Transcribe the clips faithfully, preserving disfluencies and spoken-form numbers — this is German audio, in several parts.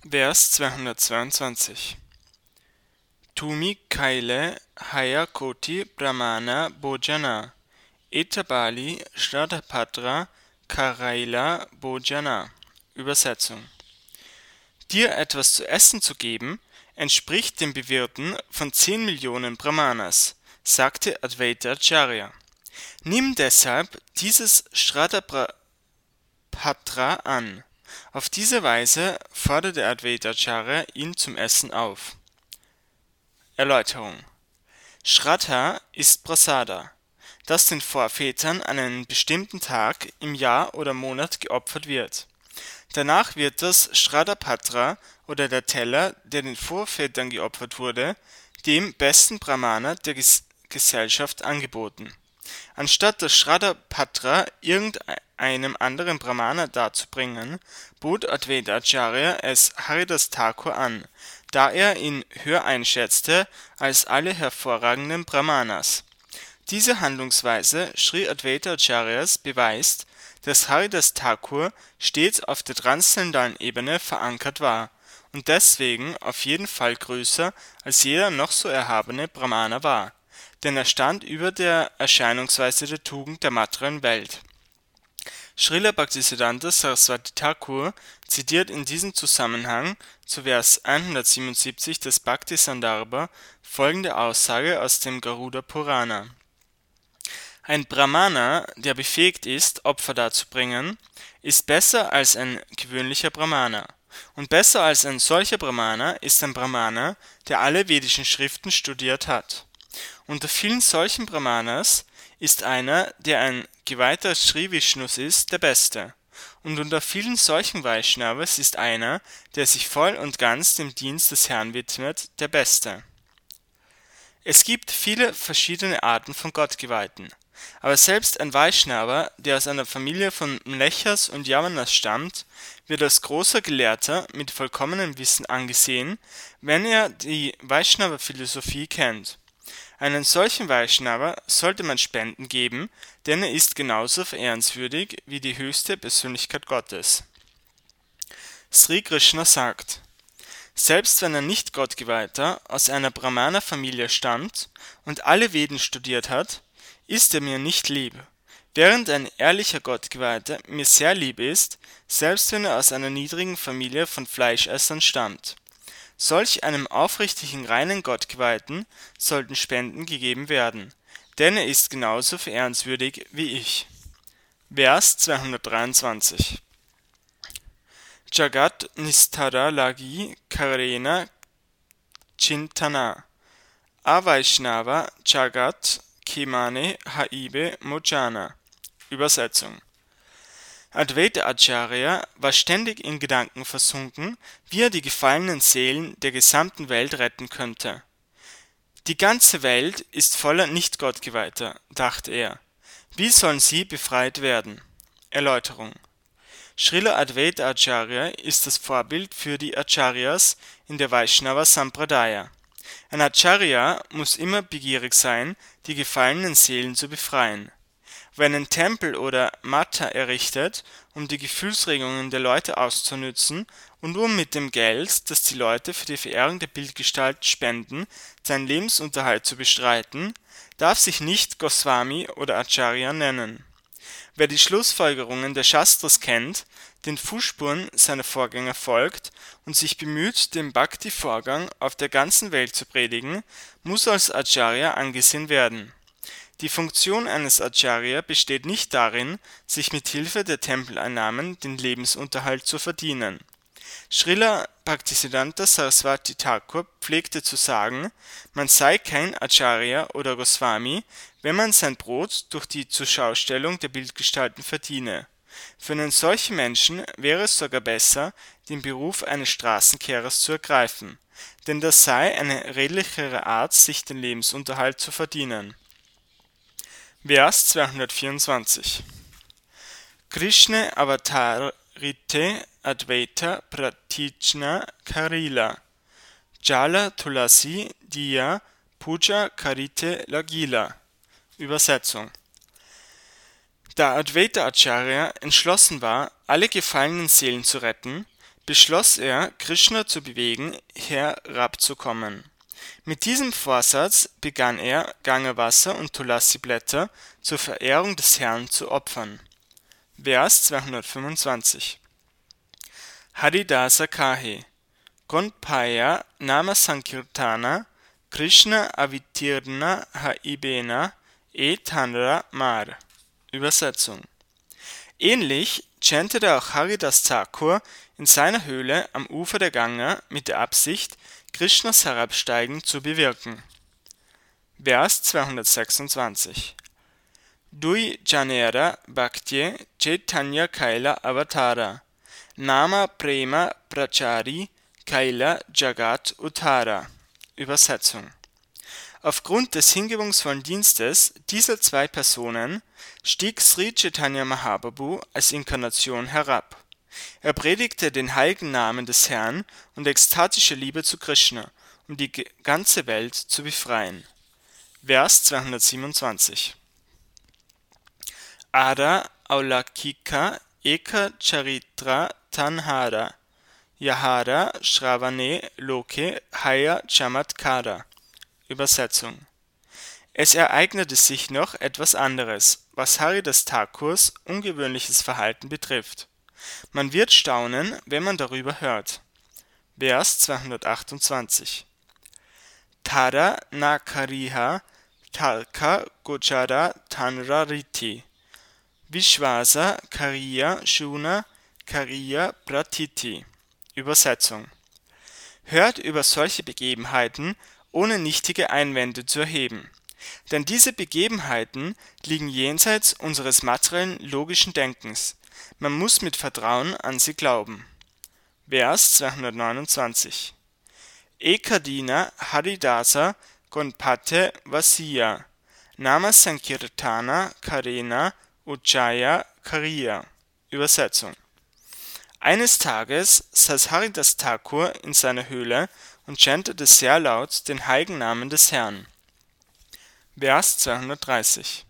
Vers zweihundertzweiundzwanzig. Tumi kaile haya koti brahmana bhojana etabali shradapatra karaila bhojana. Übersetzung: Dir etwas zu essen zu geben, entspricht dem Bewirten von zehn Millionen Brahmanas, sagte Advaita Acharya. Nimm deshalb dieses Shradapatra an. Auf diese Weise forderte Advaita Acharya ihn zum Essen auf. Erläuterung: Shraddha ist Prasada, das den Vorvätern an einem bestimmten Tag im Jahr oder Monat geopfert wird. Danach wird das Shradapatra oder der Teller, der den Vorvätern geopfert wurde, dem besten Brahmana der Ges Gesellschaft angeboten. Anstatt das Shradapatra irgendeinem anderen Brahmana darzubringen, bot Advaita Acharya es Haridas Thakur an, da er ihn höher einschätzte als alle hervorragenden Brahmanas. Diese Handlungsweise Sri Advaita Acharyas beweist, dass Haridas Thakur stets auf der transzendentalen Ebene verankert war und deswegen auf jeden Fall größer als jeder noch so erhabene Brahmana war, denn er stand über der Erscheinungsweise der Tugend der materiellen Welt. Srila Bhaktisiddhanta Saraswati Thakur zitiert in diesem Zusammenhang zu Vers hundertsiebenundsiebzig des Bhakti-Sandarbha folgende Aussage aus dem Garuda Purana: Ein Brahmana, der befähigt ist, Opfer darzubringen, ist besser als ein gewöhnlicher Brahmana. Und besser als ein solcher Brahmana ist ein Brahmana, der alle vedischen Schriften studiert hat. Unter vielen solchen Brahmanas ist einer, der ein Geweihter Sri Vishnus ist, der Beste. Und unter vielen solchen Vaishnavas ist einer, der sich voll und ganz dem Dienst des Herrn widmet, der Beste. Es gibt viele verschiedene Arten von Gottgeweihten. Aber selbst ein Vaishnava, der aus einer Familie von Mlechas und Yavanas stammt, wird als großer Gelehrter mit vollkommenem Wissen angesehen, wenn er die Vaishnava-Philosophie kennt. Einen solchen Vaishnava sollte man Spenden geben, denn er ist genauso verehrenswürdig wie die höchste Persönlichkeit Gottes. Sri Krishna sagt: Selbst wenn ein Nicht-Gottgeweihter aus einer Brahmana-Familie stammt und alle Veden studiert hat, ist er mir nicht lieb, während ein ehrlicher Gottgeweihter mir sehr lieb ist, selbst wenn er aus einer niedrigen Familie von Fleischessern stammt. Solch einem aufrichtigen, reinen Gottgeweihten sollten Spenden gegeben werden, denn er ist genauso verehrenswürdig wie ich. Vers zweihundertdreiundzwanzig. Jagat Nisthara Lagi Karena Chintana Avaishnava Jagat Kemane Haibe Mojana. Übersetzung: Advaita Acharya war ständig in Gedanken versunken, wie er die gefallenen Seelen der gesamten Welt retten könnte. Die ganze Welt ist voller Nicht-Gottgeweihter, dachte er. Wie sollen sie befreit werden? Erläuterung: Srila Advaita Acharya ist das Vorbild für die Acharyas in der Vaishnava Sampradaya. Ein Acharya muss immer begierig sein, die gefallenen Seelen zu befreien. Wer einen Tempel oder Matha errichtet, um die Gefühlsregungen der Leute auszunützen und um mit dem Geld, das die Leute für die Verehrung der Bildgestalt spenden, seinen Lebensunterhalt zu bestreiten, darf sich nicht Goswami oder Acharya nennen. Wer die Schlussfolgerungen der Shastras kennt, den Fußspuren seiner Vorgänger folgt und sich bemüht, den Bhakti-Vorgang auf der ganzen Welt zu predigen, muss als Acharya angesehen werden. Die Funktion eines Acharya besteht nicht darin, sich mit Hilfe der Tempeleinnahmen den Lebensunterhalt zu verdienen. Srila Bhaktisiddhanta Saraswati Thakur pflegte zu sagen, man sei kein Acharya oder Goswami, wenn man sein Brot durch die Zurschaustellung der Bildgestalten verdiene. Für einen solchen Menschen wäre es sogar besser, den Beruf eines Straßenkehrers zu ergreifen, denn das sei eine redlichere Art, sich den Lebensunterhalt zu verdienen. Vers zweihundertvierundzwanzig. Krishna avatarite Advaita Pratijna Karila Jala Tulasi Diya Puja Karite Lagila. Übersetzung: Da Advaita Acharya entschlossen war, alle gefallenen Seelen zu retten, beschloss er, Krishna zu bewegen, herabzukommen. Mit diesem Vorsatz begann er, Gangawasser und Tulasi-Blätter zur Verehrung des Herrn zu opfern. Vers zweihundertfünfundzwanzig. Haridasa Kahe Gonpaya Nama Sankirtana Krishna Avitirna Haibena E Tanra Mar. Übersetzung. Ähnlich chantete auch Haridas Thakur in seiner Höhle am Ufer der Ganga mit der Absicht, Krishnas Herabsteigen zu bewirken. Vers zweihundertsechsundzwanzig. Dui Janera Bhaktye Chaitanya Kaila Avatara Nama Prema Prachari Kaila Jagat Uttara. Übersetzung. Aufgrund des hingebungsvollen Dienstes dieser zwei Personen stieg Sri Chaitanya Mahaprabhu als Inkarnation herab. Er predigte den heiligen Namen des Herrn und ekstatische Liebe zu Krishna, um die ganze Welt zu befreien. Vers zweihundertsiebenundzwanzig. Ada Aulakika Eka Charitra Tanhara Yahara Shravane Loke Haya Chamatkara. Übersetzung. Es ereignete sich noch etwas anderes, was Haridas Thakurs ungewöhnliches Verhalten betrifft. Man wird staunen, wenn man darüber hört. Vers zweihundertachtundzwanzig. Tara Nakariha Talka Gojara Tanrariti Vishwasa Kariya Shuna Kariya Pratiti. Übersetzung. Hört über solche Begebenheiten, ohne nichtige Einwände zu erheben. Denn diese Begebenheiten liegen jenseits unseres materiellen logischen Denkens. Man muss mit Vertrauen an sie glauben. Vers zweihundertneunundzwanzig. Ekadina Haridasa Gonpate Vasiya Nama Sankirtana Karena Ujjaya Kariya. Übersetzung. Eines Tages saß Haridas Thakur in seiner Höhle und chantete sehr laut den heiligen Namen des Herrn. Vers zweihundertdreißig.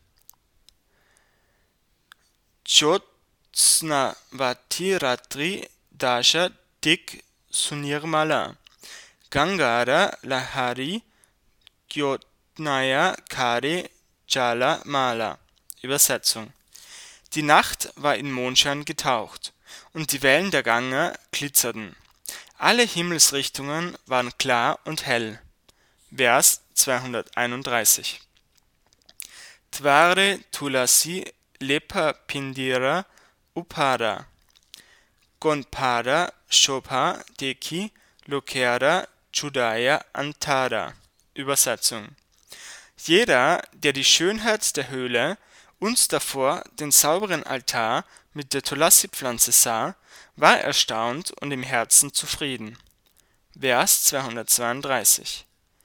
Jyotsnavati Ratri Dasha Dik Sunirmala Gangara Lahari Gyotnaya Kare Jala Mala. Übersetzung. Die Nacht war in Mondschein getaucht und die Wellen der Ganga glitzerten. Alle Himmelsrichtungen waren klar und hell. Vers zweihunderteinunddreißig. Tvare Tulasi Lepa Pindira Upara Gonpada Shobha Deki Lokera Chudaya Antara. Übersetzung. Jeder, der die Schönheit der Höhle und davor den sauberen Altar mit der Tulasi-Pflanze sah, war erstaunt und im Herzen zufrieden. Vers zweihundertzweiunddreißig.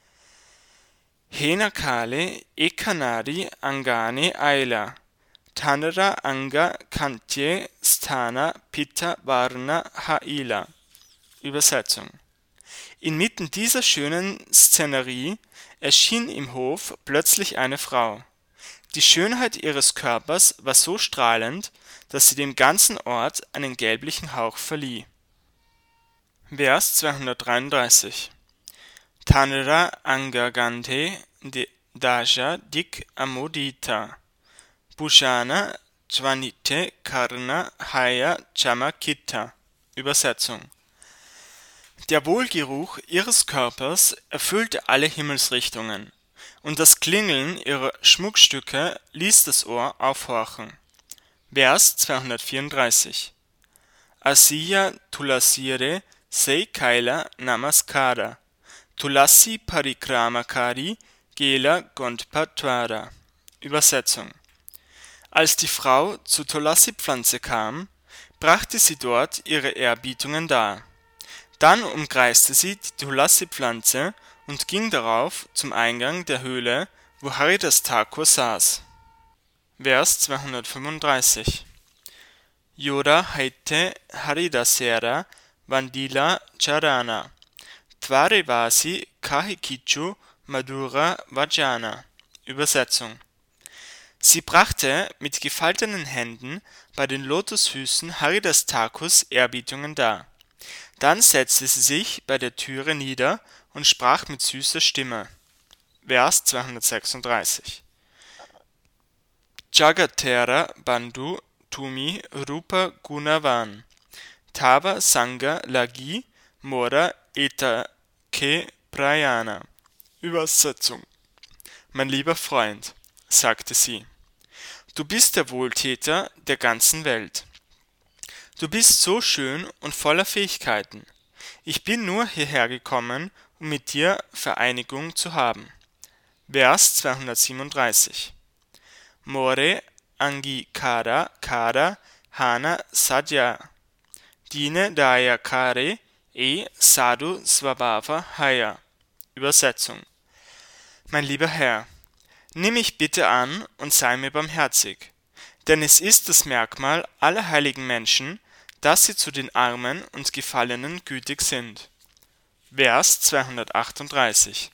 Henakale Ekanari Angane Aila Tanara Anga Kantye Sthana Pitta Varna Haila. Übersetzung. Inmitten dieser schönen Szenerie erschien im Hof plötzlich eine Frau. Die Schönheit ihres Körpers war so strahlend, dass sie dem ganzen Ort einen gelblichen Hauch verlieh. Vers zweihundertdreiunddreißig. Tanra Angagante Daja Dik Amodita Bhushana Jvanite Karna Haya Chamakita. Übersetzung. Der Wohlgeruch ihres Körpers erfüllte alle Himmelsrichtungen, und das Klingeln ihrer Schmuckstücke ließ das Ohr aufhorchen. Vers zweihundertvierunddreißig. Asiya Tulasire Sei Kaila Namaskara Tulasi Parikramakari Gela Gondpatwara. Übersetzung. Als die Frau zur Tulasi-Pflanze kam, brachte sie dort ihre Ehrbietungen dar. Dann umkreiste sie die Tulasi-Pflanze und ging darauf zum Eingang der Höhle, wo Haridas Thakur saß. Vers zweihundertfünfunddreißig. Yoda Haite Haridasera Vandila Charana Tvarevasi Kahikichu Madura Vajana. Übersetzung. Sie brachte mit gefalteten Händen bei den Lotusfüßen Haridas Thakurs Ehrbietungen dar. Dann setzte sie sich bei der Türe nieder und sprach mit süßer Stimme. Vers zweihundertsechsunddreißig. Jagatera Bandhu Tumi Rupa Gunavan Tava Sangha Lagi Mora Eta Ke Prayana. Übersetzung: Mein lieber Freund, sagte sie, du bist der Wohltäter der ganzen Welt. Du bist so schön und voller Fähigkeiten. Ich bin nur hierher gekommen, um mit dir Vereinigung zu haben. Vers zweihundertsiebenunddreißig. More Angikara Kara Hana Sadhya Dine Daya Kare E Sadhu Svabhava Haya. Übersetzung: Mein lieber Herr, nimm mich bitte an und sei mir barmherzig, denn es ist das Merkmal aller heiligen Menschen, dass sie zu den Armen und Gefallenen gütig sind. Vers zweihundertachtunddreißig.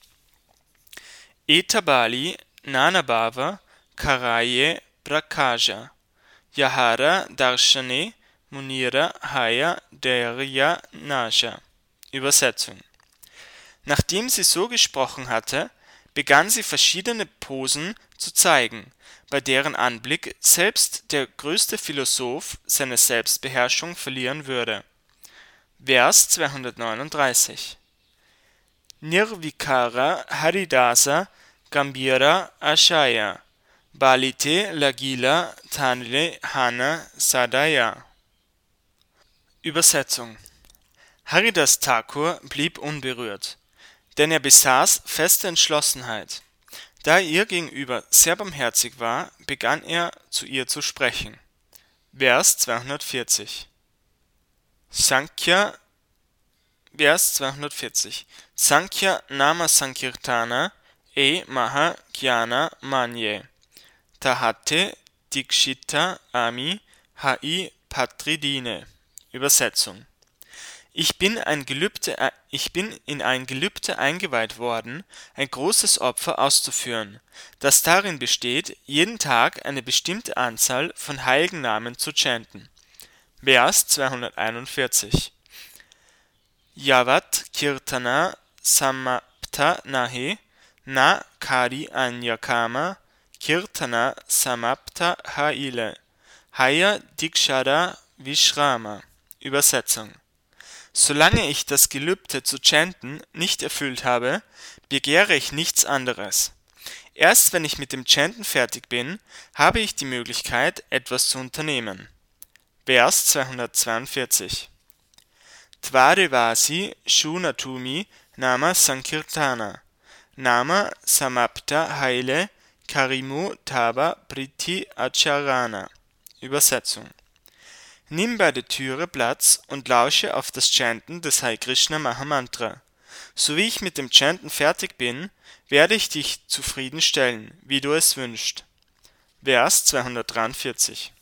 Etabali Nanabhava Karaye Prakaja Yahara Darshane Munira Haya Derya Naja. Übersetzung: Nachdem sie so gesprochen hatte, begann sie verschiedene Posen zu zeigen, bei deren Anblick selbst der größte Philosoph seine Selbstbeherrschung verlieren würde. Vers zweihundertneununddreißig. Nirvikara Haridasa Gambhira Ashaya Balite Lagila Tanle Hana Sadaya. Übersetzung: Haridas Thakur blieb unberührt, denn er besaß feste Entschlossenheit. Da er ihr gegenüber sehr barmherzig war, begann er zu ihr zu sprechen. Vers zweihundertvierzig. Sankhya Vers zweihundertvierzig. Sankhya Nama Sankirtana E Maha Jnana Manye Tahate Dikshita Ami Hai Patridine. Übersetzung: Ich bin, ein Gelübde, ich bin in ein Gelübde eingeweiht worden, ein großes Opfer auszuführen, das darin besteht, jeden Tag eine bestimmte Anzahl von heiligen Namen zu chanten. Vers zweihunderteinundvierzig. Yavat Kirtana Samapta Nahe Na Kari Anyakama Kirtana Samapta Haile Haya Dikshara Vishrama. Übersetzung: Solange ich das Gelübde zu chanten nicht erfüllt habe, begehre ich nichts anderes. Erst wenn ich mit dem Chanten fertig bin, habe ich die Möglichkeit, etwas zu unternehmen. Vers zweihundertzweiundvierzig. Tvarevasi Shunatumi Nama Sankirtana Nama Samapta Haile Karimu Tava Priti Acharana. Übersetzung: Nimm bei der Türe Platz und lausche auf das Chanten des Hare Krishna Mahamantra. So wie ich mit dem Chanten fertig bin, werde ich dich zufriedenstellen, wie du es wünschst. Vers zweihundertdreiundvierzig.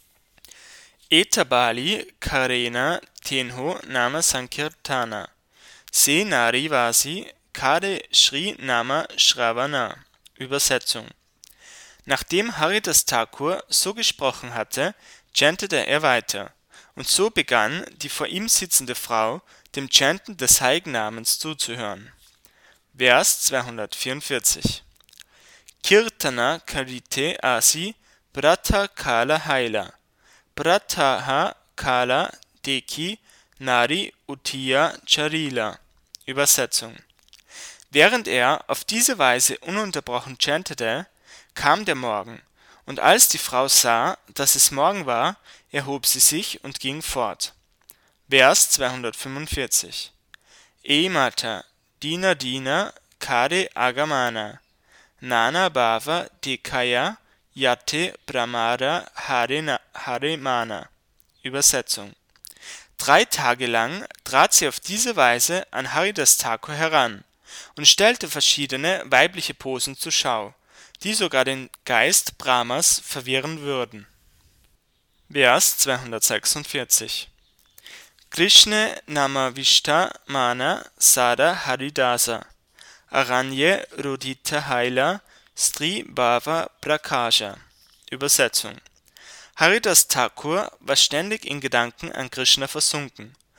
Etabali Karena Tenho Nama Sankirtana Se Nari Vasi Kade Shri Nama Shravana. Übersetzung: Nachdem Haridas Thakur so gesprochen hatte, chantete er weiter, und so begann die vor ihm sitzende Frau, dem Chanten des heiligen Namens zuzuhören. Vers zweihundertvierundvierzig. Kirtana Karite Asi Brata Kala Haila Brataha Kala Deki Nari Utiya Charila. Übersetzung: Während er auf diese Weise ununterbrochen chantete, kam der Morgen, und als die Frau sah, dass es Morgen war, erhob sie sich und ging fort. Vers zweihundertfünfundvierzig. E Mata Dina Dina Kare Agamana Nana Bhava Dekaya Yate Brahmara Hare Haremana. Übersetzung: Drei Tage lang trat sie auf diese Weise an Haridas Thakur heran und stellte verschiedene weibliche Posen zur Schau, die sogar den Geist Brahmas verwirren würden. Vers zweihundertsechsundvierzig. Krishna Namavishta Mana Sada Haridasa Aranye Rodita Haila Stri Bhava Prakasha. Übersetzung: Haridas Thakur war ständig in Gedanken an Krishna versunken,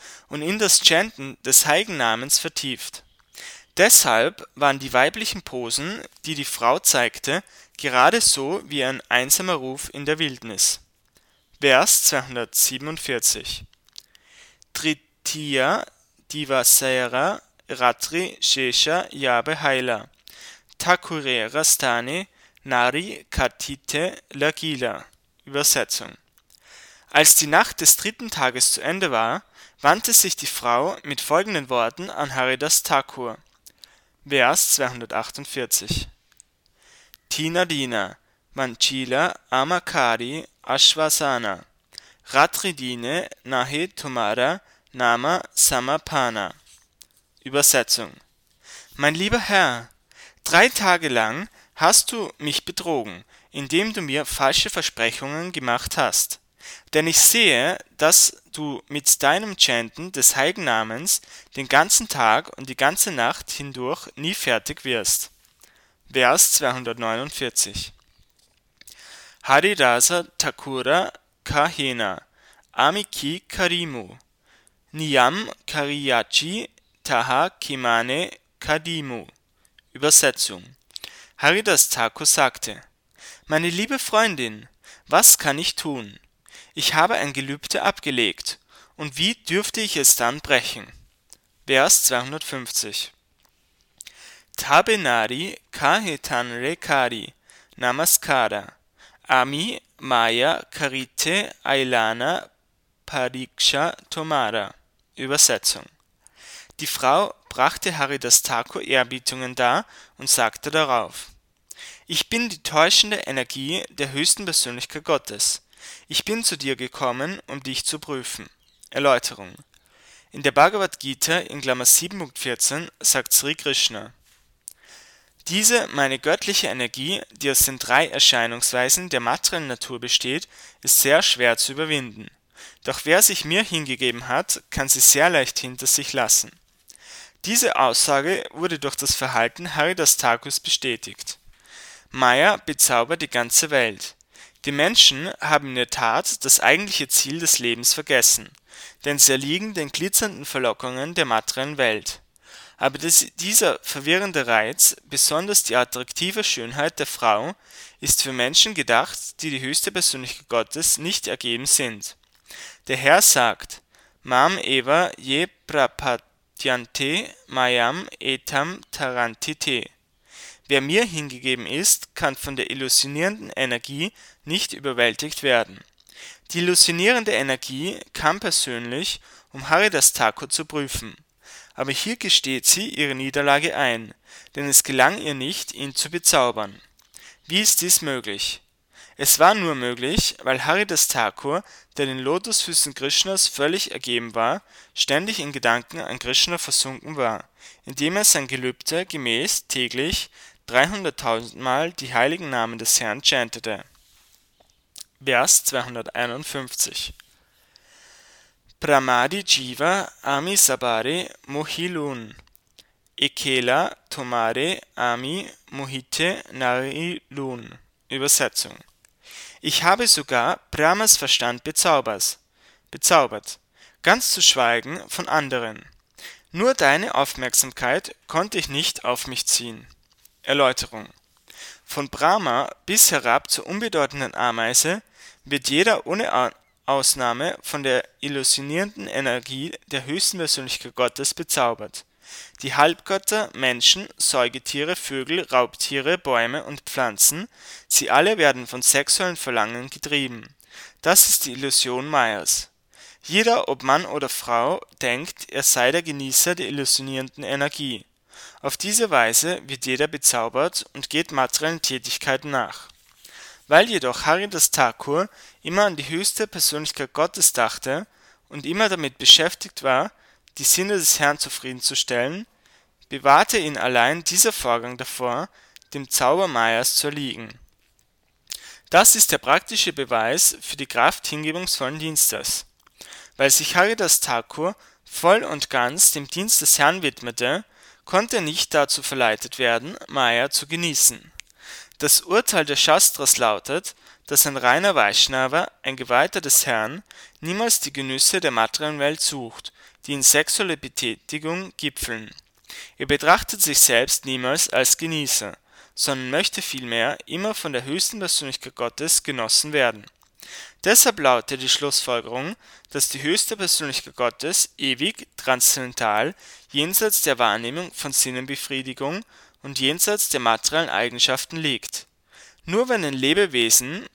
und in das Chanten des heiligen Namens vertieft. Deshalb waren die weiblichen Posen, die die Frau zeigte, gerade so wie ein einsamer Ruf in der Wildnis. Vers zweihundertsiebenundvierzig. Tritiya Divasera Ratri Shesha Yabe Haila Thakurera Stane Nari Katite Lagila. Übersetzung. Als die Nacht des dritten Tages zu Ende war, wandte sich die Frau mit folgenden Worten an Haridas Thakur. Vers zweihundertachtundvierzig. Tina Dina Manchila Amakari Ashvasana Ratridine Nahe Tomara Nama Samapana. Übersetzung. Mein lieber Herr, drei Tage lang hast du mich betrogen, indem du mir falsche Versprechungen gemacht hast. Denn ich sehe, dass du mit deinem Chanten des heiligen Namens den ganzen Tag und die ganze Nacht hindurch nie fertig wirst. Vers zweihundertneunundvierzig. Haridasa Thakura Kahena Amiki Karimu Niyam Kariyachi Taha Kimane Kadimu. Übersetzung. Haridas Thakur sagte: Meine liebe Freundin, was kann ich tun? Ich habe ein Gelübde abgelegt, und wie dürfte ich es dann brechen? Vers zweihundertfünfzig. Tabenari Kahetanre Kari Namaskara Ami Maya Karite Ailana Pariksha Tomara. Übersetzung. Die Frau brachte Haridas Thakur Ehrbietungen dar und sagte darauf: Ich bin die täuschende Energie der höchsten Persönlichkeit Gottes. Ich bin zu dir gekommen, um dich zu prüfen. Erläuterung. In der Bhagavad Gita in Klammer sieben Punkt vierzehn sagt Sri Krishna: Diese meine göttliche Energie, die aus den drei Erscheinungsweisen der materiellen Natur besteht, ist sehr schwer zu überwinden. Doch wer sich mir hingegeben hat, kann sie sehr leicht hinter sich lassen. Diese Aussage wurde durch das Verhalten Haridas Thakurs bestätigt. Maya bezaubert die ganze Welt. Die Menschen haben in der Tat das eigentliche Ziel des Lebens vergessen, denn sie erliegen den glitzernden Verlockungen der materiellen Welt. Aber das, dieser verwirrende Reiz, besonders die attraktive Schönheit der Frau, ist für Menschen gedacht, die die höchste Persönlichkeit Gottes nicht ergeben sind. Der Herr sagt: Mam eva ye prapadyante mayam etam tarantite. Wer mir hingegeben ist, kann von der illusionierenden Energie nicht überwältigt werden. Die illusionierende Energie kam persönlich, um Haridas Thakur zu prüfen. Aber hier gesteht sie ihre Niederlage ein, denn es gelang ihr nicht, ihn zu bezaubern. Wie ist dies möglich? Es war nur möglich, weil Haridas Thakur, der den Lotusfüßen Krishnas völlig ergeben war, ständig in Gedanken an Krishna versunken war, indem er sein Gelübde gemäß täglich dreihunderttausend Mal die heiligen Namen des Herrn chantete. Vers zweihunderteinundfünfzig. Pramadi Jiva Ami Sabare Mohilun Ekela Tomare Ami Mohite Narilun. Übersetzung. Ich habe sogar Brahmas Verstand bezaubert, bezaubert, ganz zu schweigen von anderen. Nur deine Aufmerksamkeit konnte ich nicht auf mich ziehen. Erläuterung. Von Brahma bis herab zur unbedeutenden Ameise wird jeder ohne Ausnahme von der illusionierenden Energie der höchsten Persönlichkeit Gottes bezaubert. Die Halbgötter, Menschen, Säugetiere, Vögel, Raubtiere, Bäume und Pflanzen, sie alle werden von sexuellen Verlangen getrieben. Das ist die Illusion Mayas. Jeder, ob Mann oder Frau, denkt, er sei der Genießer der illusionierenden Energie. Auf diese Weise wird jeder bezaubert und geht materiellen Tätigkeiten nach. Weil jedoch Haridas Thakur immer an die höchste Persönlichkeit Gottes dachte und immer damit beschäftigt war, die Sinne des Herrn zufriedenzustellen, bewahrte ihn allein dieser Vorgang davor, dem Zauber Mayas zu erliegen. Das ist der praktische Beweis für die Kraft hingebungsvollen Dienstes. Weil sich Haridas Thakur voll und ganz dem Dienst des Herrn widmete, konnte er nicht dazu verleitet werden, Maya zu genießen. Das Urteil der Shastras lautet, dass ein reiner Vaishnava, ein Geweihter des Herrn, niemals die Genüsse der materiellen Welt sucht, die in sexueller Betätigung gipfeln. Er betrachtet sich selbst niemals als Genießer, sondern möchte vielmehr immer von der höchsten Persönlichkeit Gottes genossen werden. Deshalb lautet die Schlussfolgerung, dass die höchste Persönlichkeit Gottes ewig, transzendental, jenseits der Wahrnehmung von Sinnenbefriedigung und jenseits der materiellen Eigenschaften liegt. Nur wenn ein Lebewesen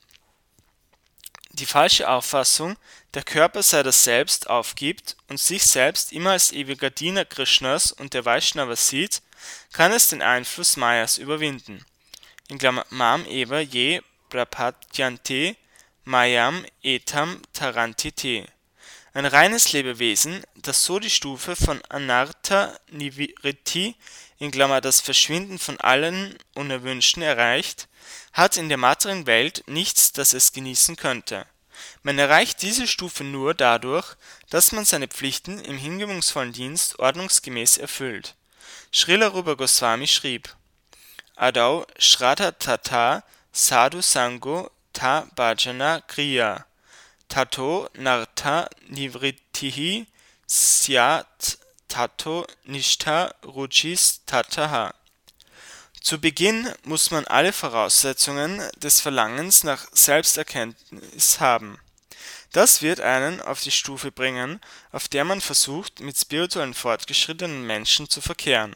die falsche Auffassung, der Körper sei das Selbst, aufgibt und sich selbst immer als ewiger Diener Krishnas und der Vaishnavas sieht, kann es den Einfluss Mayas überwinden. In Klammer Mam eva ye prapadyante mayam etam taranti te. Ein reines Lebewesen, das so die Stufe von Anartha Nivritti, in Klammer das Verschwinden von allen Unerwünschten, erreicht, hat in der materiellen Welt nichts, das es genießen könnte. Man erreicht diese Stufe nur dadurch, dass man seine Pflichten im hingebungsvollen Dienst ordnungsgemäß erfüllt. Srila Rupa Goswami schrieb: Adau Shraddha Tata Sadhu Sango Ta Bhajana Kriya Tato Nartha Nivrittihi Syat Tato Nishtha Ruchis Tataha. Zu Beginn muss man alle Voraussetzungen des Verlangens nach Selbsterkenntnis haben. Das wird einen auf die Stufe bringen, auf der man versucht, mit spirituellen fortgeschrittenen Menschen zu verkehren.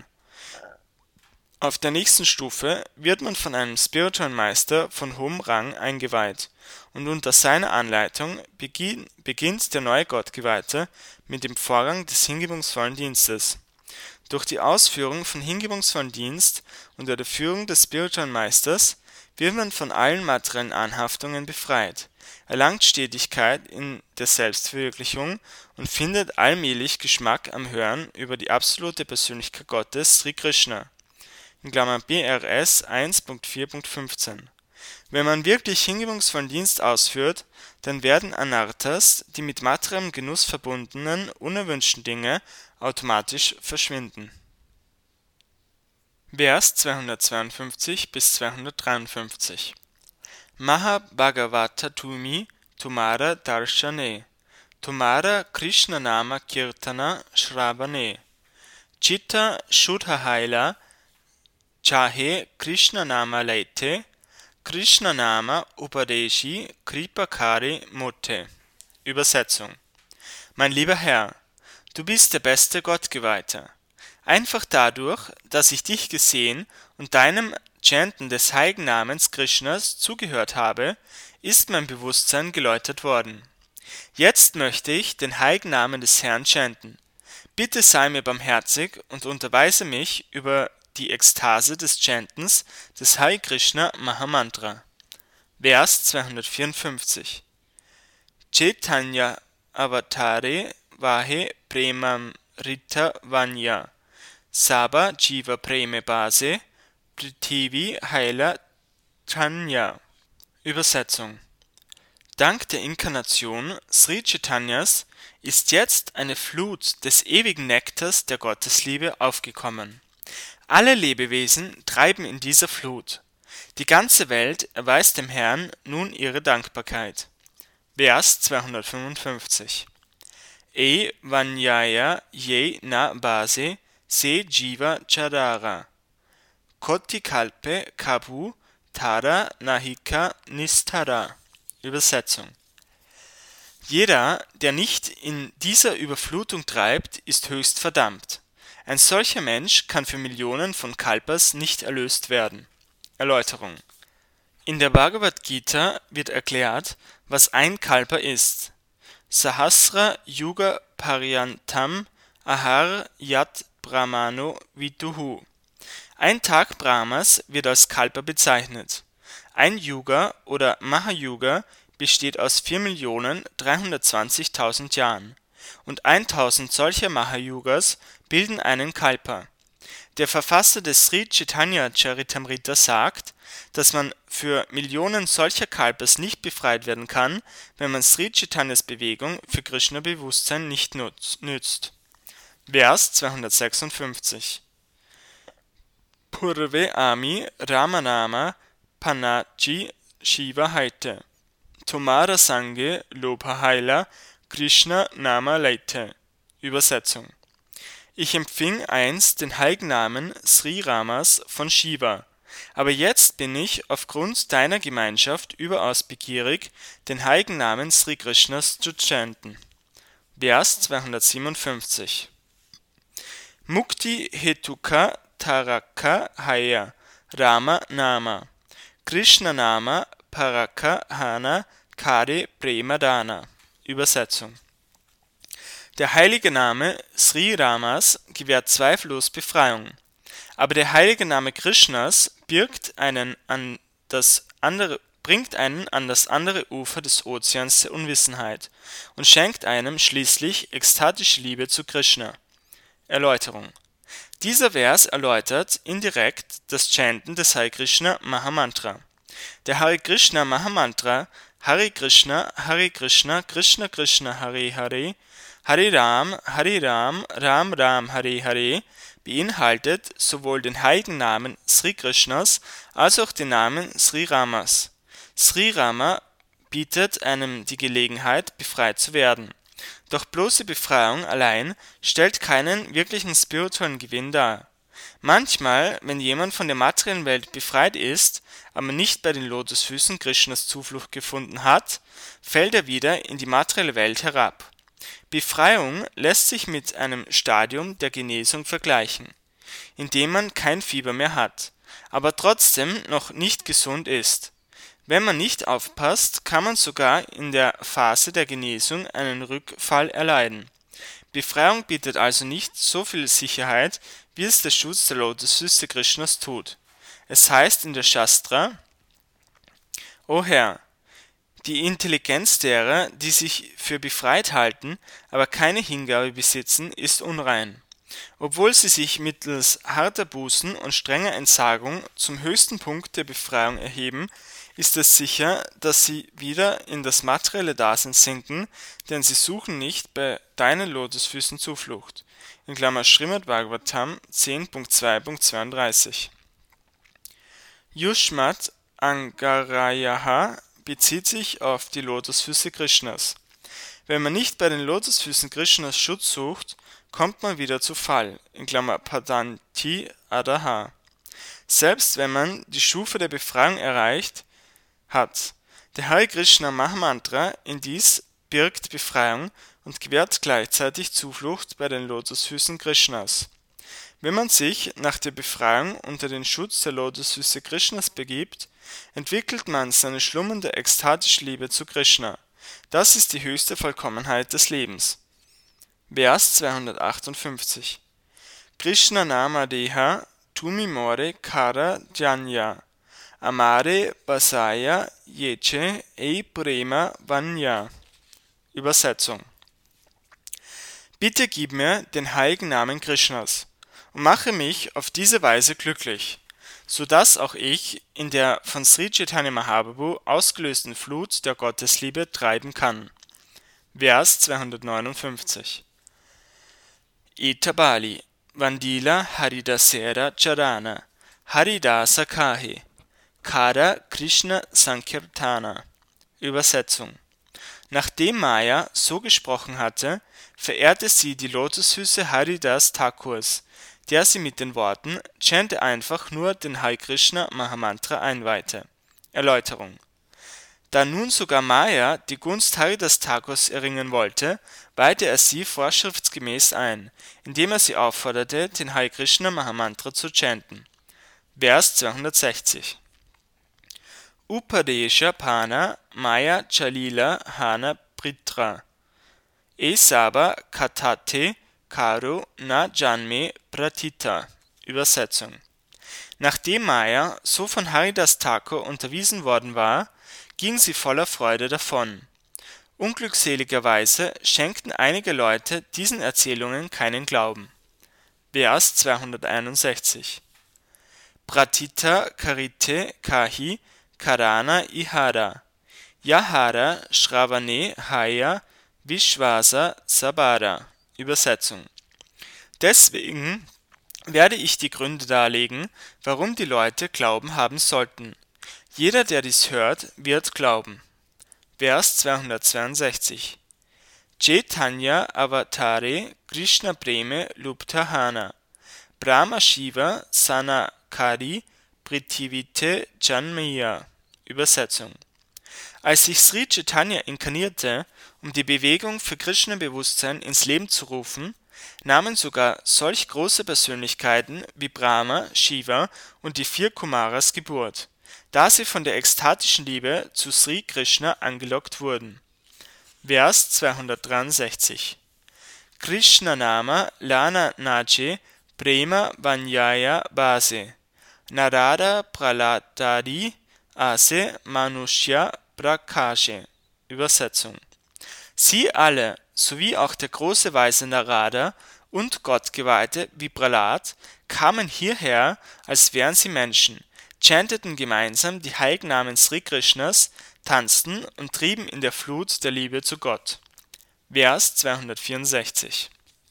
Auf der nächsten Stufe wird man von einem spirituellen Meister von hohem Rang eingeweiht, und unter seiner Anleitung beginn, beginnt der neue Gottgeweihte mit dem Vorgang des hingebungsvollen Dienstes. Durch die Ausführung von hingebungsvollen Dienst unter der Führung des spirituellen Meisters wird man von allen materiellen Anhaftungen befreit, erlangt Stetigkeit in der Selbstverwirklichung und findet allmählich Geschmack am Hören über die absolute Persönlichkeit Gottes, Sri Krishna. In Klammer B R S eins Punkt vier Punkt fünfzehn. Wenn man wirklich hingebungsvollen Dienst ausführt, dann werden Anarthas, die mit materiellem Genuss verbundenen, unerwünschten Dinge, automatisch verschwinden. Vers zweihundertzweiundfünfzig bis zweihundertdreiundfünfzig. Maha Bhagavata Tumi Tumara Darshane Tumara Krishna Nama Kirtana Shravane Chitta Shuddha Haila Chahe Krishna Nama Leite Krishna Nama Upadeshi Kripakari Motte. Übersetzung: Mein lieber Herr, du bist der beste Gottgeweihte. Einfach dadurch, dass ich dich gesehen und deinem Chanten des heiligen Namens Krishnas zugehört habe, ist mein Bewusstsein geläutert worden. Jetzt möchte ich den heiligen Namen des Herrn chanten. Bitte sei mir barmherzig und unterweise mich über die Ekstase des Chantens des Hare Krishna Mahamantra. Vers zweihundertvierundfünfzig. Chaitanya Avatare Vahe Premam Rita Vanya Saba Jiva Preme Base Prithivi Haila Chanya. Übersetzung: Dank der Inkarnation Sri Chaitanyas ist jetzt eine Flut des ewigen Nektars der Gottesliebe aufgekommen. Alle Lebewesen treiben in dieser Flut. Die ganze Welt erweist dem Herrn nun ihre Dankbarkeit. Vers zweihundertfünfundfünfzig. E Vanyaya Ye Na Base Se Jiva Chadara Koti Kalpe Kabu Tara Nahika Nistara. Übersetzung: Jeder, der nicht in dieser Überflutung treibt, ist höchst verdammt. Ein solcher Mensch kann für Millionen von Kalpas nicht erlöst werden. Erläuterung: In der Bhagavad Gita wird erklärt, was ein Kalpa ist. Sahasra Yuga Paryantam Ahar Yat Brahmano Viduhu. Ein Tag Brahmas wird als Kalpa bezeichnet. Ein Yuga oder Mahayuga besteht aus vier Millionen dreihundertzwanzigtausend Jahren, und tausend solcher Mahayugas bilden einen Kalpa. Der Verfasser des Sri Chaitanya Charitamrita sagt, dass man für Millionen solcher Kalpas nicht befreit werden kann, wenn man Sri Chaitanyas Bewegung für Krishna-Bewusstsein nicht nützt. Vers zweihundertsechsundfünfzig. Purve Ami Ramanama Panachi Shiva Haite Tomara Sange Lobha Haila Krishna Nama Leite. Übersetzung: Ich empfing einst den heiligen Namen Sri Ramas von Shiva, aber jetzt bin ich aufgrund deiner Gemeinschaft überaus begierig, den heiligen Namen Sri Krishnas zu chanten. Vers zweihundertsiebenundfünfzig: Mukti Hetuka Taraka Haya Rama Nama Krishna Nama Paraka Hana Kare Premadana. Übersetzung: Der heilige Name Sri Ramas gewährt zweifellos Befreiung, aber der heilige Name Krishnas birgt einen an das andere, bringt einen an das andere Ufer des Ozeans der Unwissenheit und schenkt einem schließlich ekstatische Liebe zu Krishna. Erläuterung: Dieser Vers erläutert indirekt das Chanten des Hare Krishna Mahamantra. Der Hare Krishna Mahamantra Hare Krishna, Hare Krishna, Krishna Krishna, Hare Hare, Hare Ram, Hare Ram, Ram Ram, Hare Hare beinhaltet sowohl den heiligen Namen Sri Krishnas als auch den Namen Sri Ramas. Sri Rama bietet einem die Gelegenheit, befreit zu werden. Doch bloße Befreiung allein stellt keinen wirklichen spirituellen Gewinn dar. Manchmal, wenn jemand von der materiellen Welt befreit ist, aber nicht bei den Lotusfüßen Krishnas Zuflucht gefunden hat, fällt er wieder in die materielle Welt herab. Befreiung lässt sich mit einem Stadium der Genesung vergleichen, in dem man kein Fieber mehr hat, aber trotzdem noch nicht gesund ist. Wenn man nicht aufpasst, kann man sogar in der Phase der Genesung einen Rückfall erleiden. Befreiung bietet also nicht so viel Sicherheit, wie es der Schutz der Lotusfüße Krishnas tut. Es heißt in der Shastra: O Herr, die Intelligenz derer, die sich für befreit halten, aber keine Hingabe besitzen, ist unrein. Obwohl sie sich mittels harter Bußen und strenger Entsagung zum höchsten Punkt der Befreiung erheben, ist es sicher, dass sie wieder in das materielle Dasein sinken, denn sie suchen nicht bei deinen Lotusfüßen Zuflucht. In Klammer Srimad Bhagavatam zehn Punkt zwei Punkt zweiunddreißig. Yushmat Angarayaha bezieht sich auf die Lotusfüße Krishnas. Wenn man nicht bei den Lotusfüßen Krishnas Schutz sucht, kommt man wieder zu Fall. In Klammer Padanti Adaha. Selbst wenn man die Stufe der Befreiung erreicht hat. Der Hare Krishna Mahamantra indies birgt Befreiung und gewährt gleichzeitig Zuflucht bei den Lotusfüßen Krishnas. Wenn man sich nach der Befreiung unter den Schutz der Lotusfüße Krishnas begibt, entwickelt man seine schlummernde ekstatische Liebe zu Krishna. Das ist die höchste Vollkommenheit des Lebens. Vers zweihundertachtundfünfzig: Krishna Nama Deha Tumi More Kara Janya Amare Basaya Yeche Ei Prema Vanya. Übersetzung: Bitte gib mir den heiligen Namen Krishnas und mache mich auf diese Weise glücklich, so dass auch ich in der von Sri Chaitanya Mahaprabhu ausgelösten Flut der Gottesliebe treiben kann. Vers zweihundertneunundfünfzig: Etabali Vandila Haridasera Charana Haridasa Kahe Kara Krishna Sankirtana. Übersetzung: Nachdem Maya so gesprochen hatte, verehrte sie die Lotusfüße Haridas Thakurs, der sie mit den Worten „Chante einfach nur den Hare Krishna Mahamantra“ einweihte. Erläuterung: Da nun sogar Maya die Gunst Haridas Thakurs erringen wollte, weihte er sie vorschriftsgemäß ein, indem er sie aufforderte, den Hare Krishna Mahamantra zu chanten. Vers zweihundertsechzig: Upadesha Pana Maya Chalila Hana Pritra Esaba Katate Karu Na Janme Pratita. Übersetzung: Nachdem Maya so von Haridas Thakur unterwiesen worden war, ging sie voller Freude davon. Unglückseligerweise schenkten einige Leute diesen Erzählungen keinen Glauben. Vers zweihunderteinundsechzig: Pratita Karite Kahi Karana Ihara Yahara Shravane Haya Vishwasa Sabara. Übersetzung: Deswegen werde ich die Gründe darlegen, warum die Leute Glauben haben sollten. Jeder, der dies hört, wird glauben. Vers zweihundertzweiundsechzig: Chaitanya Avatare Krishna Preme Luptahana Brahma Shiva Sanakari Prithivite Janmaya. Übersetzung: Als sich Sri Chaitanya inkarnierte, um die Bewegung für Krishna-Bewusstsein ins Leben zu rufen, nahmen sogar solch große Persönlichkeiten wie Brahma, Shiva und die vier Kumaras Geburt, da sie von der ekstatischen Liebe zu Sri Krishna angelockt wurden. Vers zweihundertdreiundsechzig: Krishna Nama Lana Nache Prema Vanyaya Base Narada Pralatadi Ase Manushya Prakashe. Übersetzung: Sie alle, sowie auch der große Weise Narada und Gottgeweihte wie Prahlad, kamen hierher, als wären sie Menschen, chanteten gemeinsam die heiligen Namen Sri Krishnas, tanzten und trieben in der Flut der Liebe zu Gott. Vers zweihundertvierundsechzig: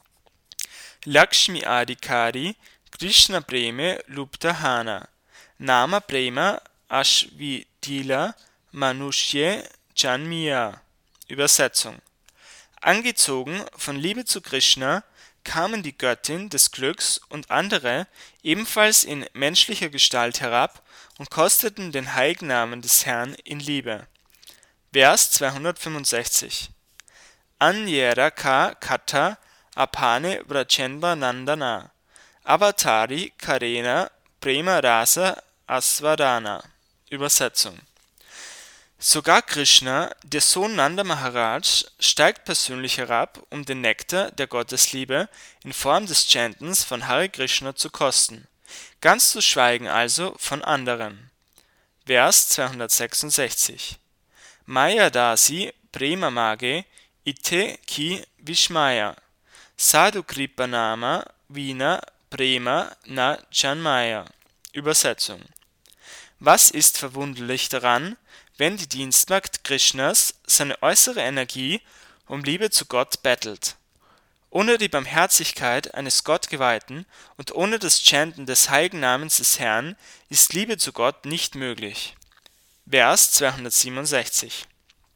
Lakshmi Adhikari Krishna Preme Luptahana Nama Prema Ashvidila Manushye Janmiya. Übersetzung: Angezogen von Liebe zu Krishna kamen die Göttin des Glücks und andere ebenfalls in menschlicher Gestalt herab und kosteten den heiligen Namen des Herrn in Liebe. Vers zweihundertfünfundsechzig: Anyera ka Katha Apane Vrachendra Nandana Avatari Karena Prema Rasa Aswadana. Übersetzung: Sogar Krishna, der Sohn Nanda Maharaj, steigt persönlich herab, um den Nektar der Gottesliebe in Form des Chantens von Hare Krishna zu kosten, ganz zu schweigen also von anderen. Vers zweihundertsechsundsechzig: Maya Dasi Prema Mage Ite Ki Vishmaya Sadhu Kripa Nama Vina Prema Na Janmaya. Übersetzung: Was ist verwunderlich daran, wenn die Dienstmagd Krishnas seine äußere Energie um Liebe zu Gott bettelt? Ohne die Barmherzigkeit eines Gottgeweihten und ohne das Chanten des heiligen Namens des Herrn ist Liebe zu Gott nicht möglich. Vers zweihundertsiebenundsechzig: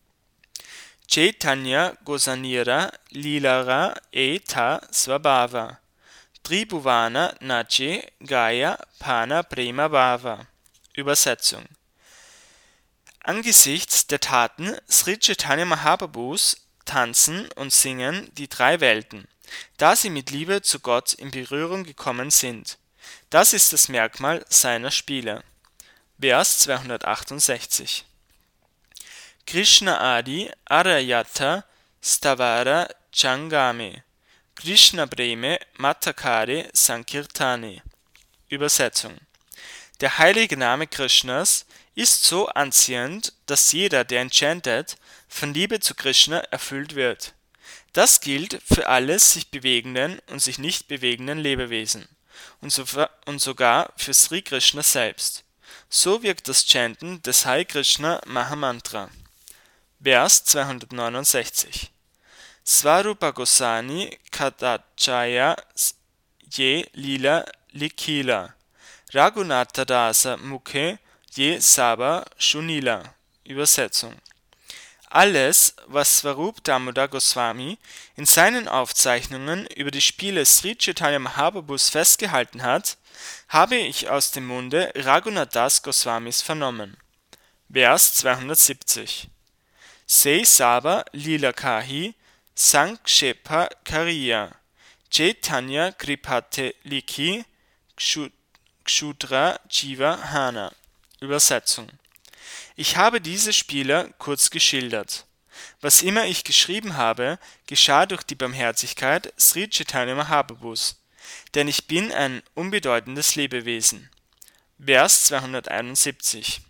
Chaitanya Gosanira Lilara Eta Svabhava Tribhuvana Nache Gaya Pana Prema Bhava. Übersetzung: Angesichts der Taten Sri Chaitanya Mahaprabhus tanzen und singen die drei Welten, da sie mit Liebe zu Gott in Berührung gekommen sind. Das ist das Merkmal seiner Spiele. Vers zweihundertachtundsechzig: Krishna Adi Arayata Stavara Changame Krishna Preme Matakare Sankirtane. Übersetzung: Der heilige Name Krishnas ist so anziehend, dass jeder, der ihn chantet, von Liebe zu Krishna erfüllt wird. Das gilt für alle sich bewegenden und sich nicht bewegenden Lebewesen und, so, und sogar für Sri Krishna selbst. So wirkt das Chanten des Hare Krishna Mahamantra. Vers zweihundertneunundsechzig: Svarupa Gosani Kadachaya Ye Lila Likila Raghunatha Dasa Mukhe Ye Saba Shunila. Übersetzung: Alles, was Swarup Damodar Goswami in seinen Aufzeichnungen über die Spiele Sri Chaitanya Mahaprabhus festgehalten hat, habe ich aus dem Munde Raghunath Das Goswamis vernommen. Vers zweihundertsiebzig: Se Saba Lila Kahi Sankshepa Kariya Chaitanya Kripate Likhi Kshudra Jiva Hana. Übersetzung: Ich habe diese Spiele kurz geschildert. Was immer ich geschrieben habe, geschah durch die Barmherzigkeit Sri Chaitanya Mahaprabhus, denn ich bin ein unbedeutendes Lebewesen. Vers zweihunderteinundsiebzig: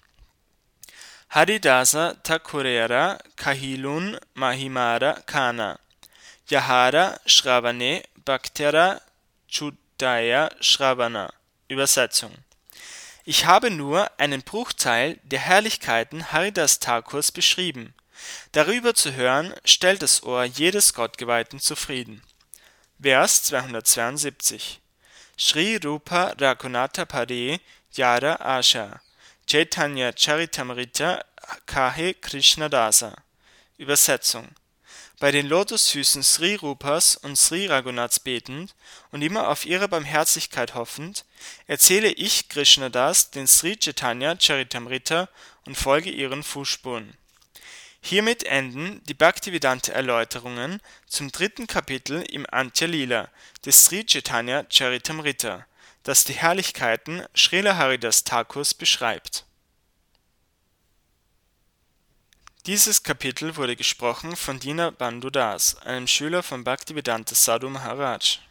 Haridasa Thakurera Kahilun Mahimara Kana Yahara Shravane Bhaktera Chudaya Shravana. Übersetzung: Ich habe nur einen Bruchteil der Herrlichkeiten Haridas Thakurs beschrieben. Darüber zu hören, stellt das Ohr jedes Gottgeweihten zufrieden. Vers zweihundertzweiundsiebzig: Sri Rupa Raghunatha Pare Yara Asha Chaitanya Charitamrita Kahe Krishna Dasa. Übersetzung: bei den Lotusfüßen Sri Rupas und Sri Raghunaths betend und immer auf ihre Barmherzigkeit hoffend, erzähle ich Krishnadas den Sri Chaitanya Charitamrita und folge ihren Fußspuren. Hiermit enden die Bhaktivedanta Erläuterungen zum dritten Kapitel im Antya Lila des Sri Chaitanya Charitamrita, das die Herrlichkeiten Srila Haridas Thakurs beschreibt. Dieses Kapitel wurde gesprochen von Dinabandhu Das, einem Schüler von Bhaktivedanta Sadhu Maharaj.